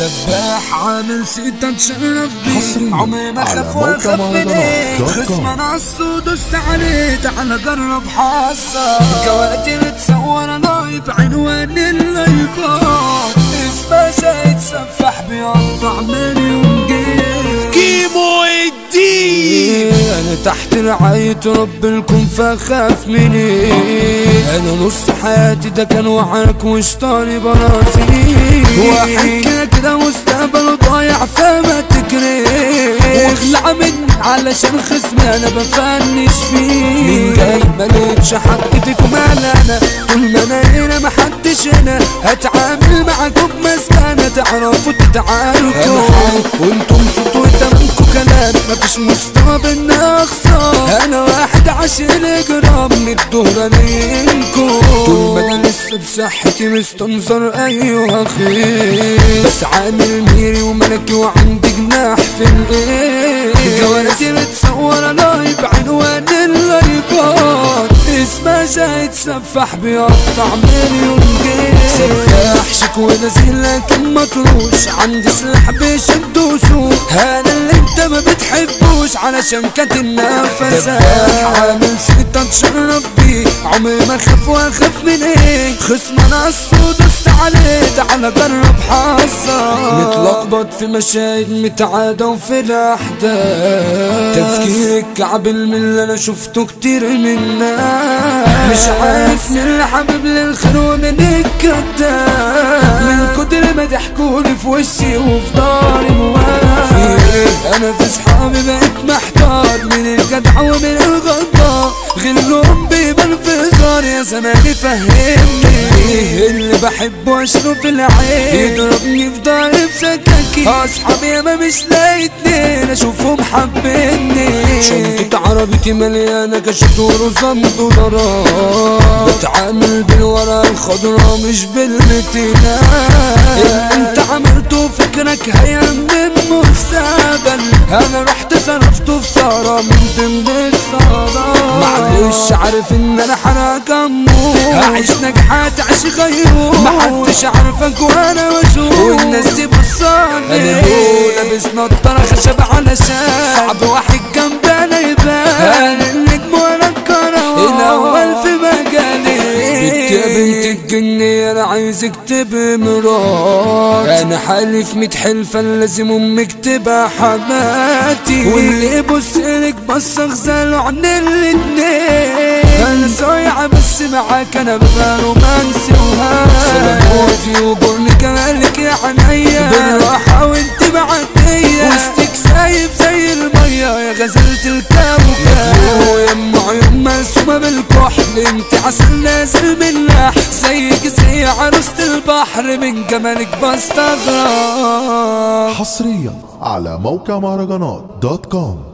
دباح عامل سيتا تشرف بيه، عمري ما خاف واخاف منك، خصم انا عالسود دوست عليه، تعال جرب حظك. جوالاتي متصورة لايف عنوان اللايفات، اسمها شاهد سفاح بيقطع مليون جيم. كيمو الدين انا تحت رعاية رب الكون فاخاف مني، انا نص حياتي ده كان وعرك وشطاني براسي، واحد كده مستقبله ضايع فما تكرهش، واخلع مني علشان خصمي انا بفنش فيه. مين جاي مالكش حق فيكم انا طول ما انا هنا محدش هنا، هتعامل معاكم مسكنة تعرفوا تتعاركوا، وانتم صوتوا تمامكوا كلام مفيش مستوى بينا اخسر، انا واحد عشان اجرام من الدهر انينكوا، طول ما انا لسه بصحتي مستنظر ايوه خير، بس عامل ميري وملكي وعندي جناح في الايه. جوالاتي متصورة لايف عنوان اللايفات، اسمها شاهد سفاح بيقطع مليون جيم. سفاح شيك ونزيل لكن مطروش، عندي سلاح بيشد وسوق، انا اللي انت ما بتحبوش علشان كانت النفسة. عامل سيتا تشرف بيه، عمري ما خاف واخاف من ايه، خصم انا عالسود دوست عليه، تعال جرب حظك. متلخبط في مشاهد متعادة وفي الاحداث، تفكيرك كعبل من اللي انا شفته كتير منها، مش عارف من اللي حبيب للخير ومن الكداب، من كتر ما ضحكولي في وشي وفي داري موال. انا في صحابي بقيت محتار، من الجدع ومن الغدار، غلهم بيبان في هزار، يا زماني فهمني اللي بحبه عشره في العين، يضربني في داري بسكاكين، اصحابي ياما مش لاقي اتنين اشوفهم حابيني، شنطة عربيتي مليانة كشف ورزم دولارات، بتعامل بالورقة الخضرا مش بالمتينات، اللي انت عملته فكرك هيأمن مستقبل، انا رحت صرفته في سهرة من ضمن السهرات، معلش عارف ان انا حرك اموت، هعيش نجحات عيش غيور، محدش عارفك وانا واشوف، والناس دي بصاني، انا لابس نضارة خشب علشان صعب واحد جنبنا يبان، انا النجم وانا الكروان الاول في مجالي، بنت يا بنت الجنية انا عايزك تبقى مرات، انا حالف 100 حلفة لازم امك تبقى حماتي، واللي يبص لك بصة غزاله عن الاتنين، انا صايعة بس معاك انا ببقى رومانسي وهادي، سلاموتي وبرني كمالك يا عينيا، بالراحة وانت معدية، وسطك سايب زي المية يا غزلة الكوكب، ويما عيون مرسومة بالكحل، انت عسل نازل من لحم، زيك زي عروسة البحر، من جمالك بستغرب. حصريا على موقع مهرجانات .com.